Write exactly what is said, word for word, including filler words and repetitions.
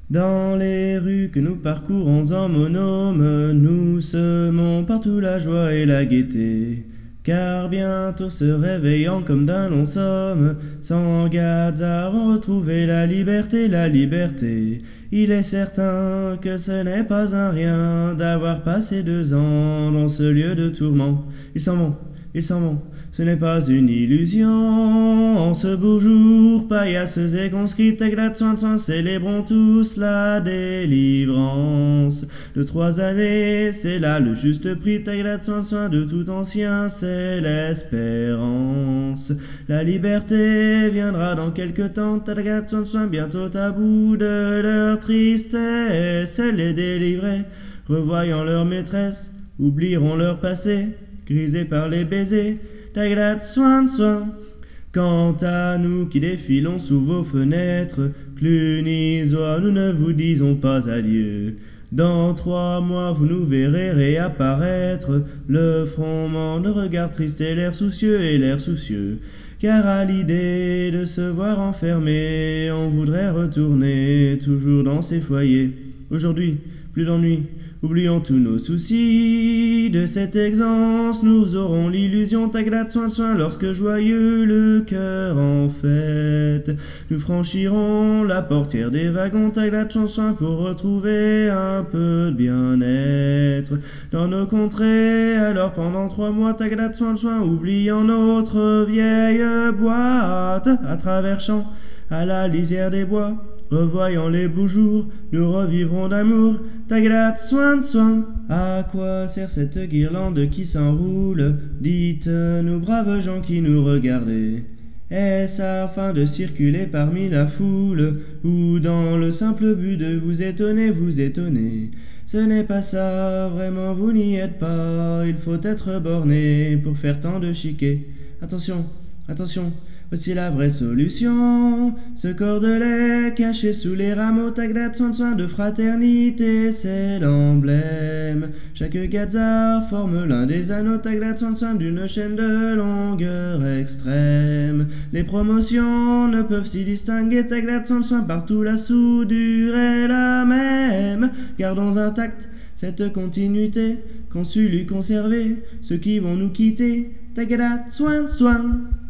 Dans les rues que nous parcourons en monôme, nous semons partout la joie et la gaieté. Car bientôt se réveillant comme d'un long somme, sans Gazard vont retrouver la liberté, la liberté. Il est certain que ce n'est pas un rien d'avoir passé deux ans dans ce lieu de tourment. Ils s'en vont, ils s'en vont, ce n'est pas une illusion. En ce beau jour, paillasses et conscrites, Taglat-Soin-Soin, célébrons tous la délivrance. De trois années, c'est là le juste prix, Taglat-Soin-Soin, de tout ancien, c'est l'espérance. La liberté viendra dans quelque temps, Taglat-Soin-Soin, bientôt à bout de leur tristesse. Les délivrés, revoyant leur maîtresse, oublieront leur passé, grisé par les baisers, Taglat-Soin-Soin. Quant à nous qui défilons sous vos fenêtres, Clunisois, nous ne vous disons pas adieu. Dans trois mois, vous nous verrez réapparaître, le front le regard triste et l'air soucieux et l'air soucieux. Car à l'idée de se voir enfermé, on voudrait retourner toujours dans ses foyers. Aujourd'hui, plus d'ennui, oublions tous nos soucis. De cette exempence, nous aurons l'illusion, Taglat-Soin-Soin, lorsque joyeux le cœur en fête. Nous franchirons la portière des wagons, Taglat-Soin-Soin, pour retrouver un peu de bien-être dans nos contrées. Alors pendant trois mois, Taglat-Soin-Soin, oubliant notre vieille boîte, à travers champs, à la lisière des bois, revoyant les beaux jours, nous revivrons d'amour, Taglat-Soin-Soin. À quoi sert cette guirlande qui s'enroule? Dites-nous, braves gens qui nous regardez. Est-ce afin de circuler parmi la foule, ou dans le simple but de vous étonner, vous étonner? Ce n'est pas ça, vraiment vous n'y êtes pas, il faut être borné pour faire tant de chiquets. Attention, attention, voici la vraie solution. Ce cordelet caché sous les rameaux, Taglat-Soin-Soin, de fraternité, c'est l'emblème. Chaque Gazard forme l'un des anneaux, Taglat-Soin-Soin, d'une chaîne de longueur extrême. Les promotions ne peuvent s'y distinguer, Taglat-Soin-Soin, partout la soudure est la même. Gardons intacte cette continuité, qu'on sut lui conserver ceux qui vont nous quitter, Taglat-Soin-Soin.